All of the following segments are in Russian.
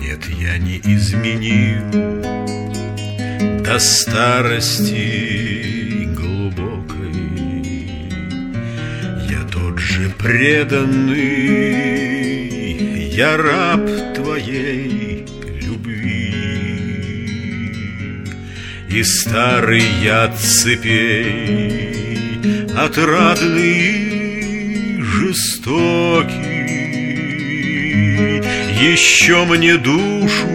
Нет, я не изменил до старости глубокой. Я тот же преданный, я раб твоей любви. И старый яд цепей, отрадный, жестокий, еще мне душу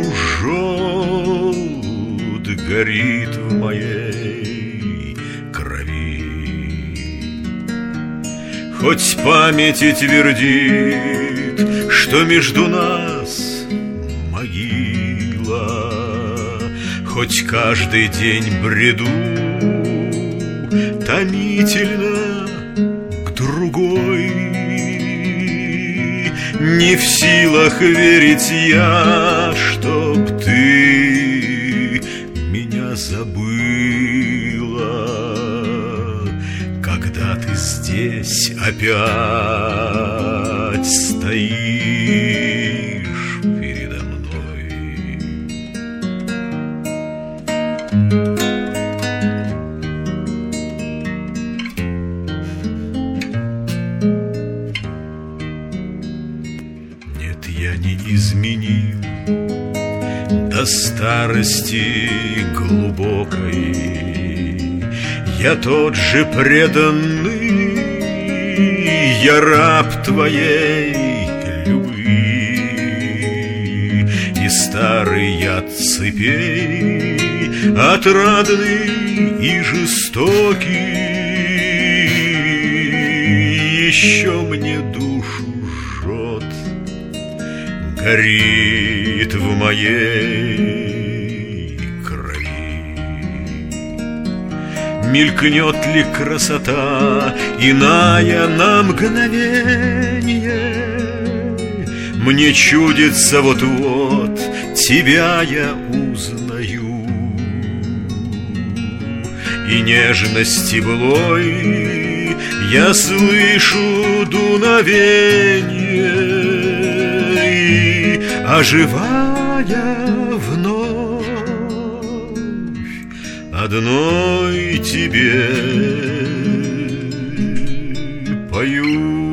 жжет, горит в моей крови. Хоть память и твердит, что между нас могила, хоть каждый день бреду томительно к другой, не в силах верить я, чтоб ты меня забыла, когда ты здесь опять стоишь передо мной. Я не изменил до старости глубокой. Я тот же преданный, я раб твоей любви. И старый яд цепей, отрадный и жестокий, еще мне душу жжет, горит в моей крови. Мелькнет ли красота иная на мгновенье? Мне чудится вот-вот, тебя я узнаю, и нежности былой я слышу дуновенье, оживая вновь одной тебе пою.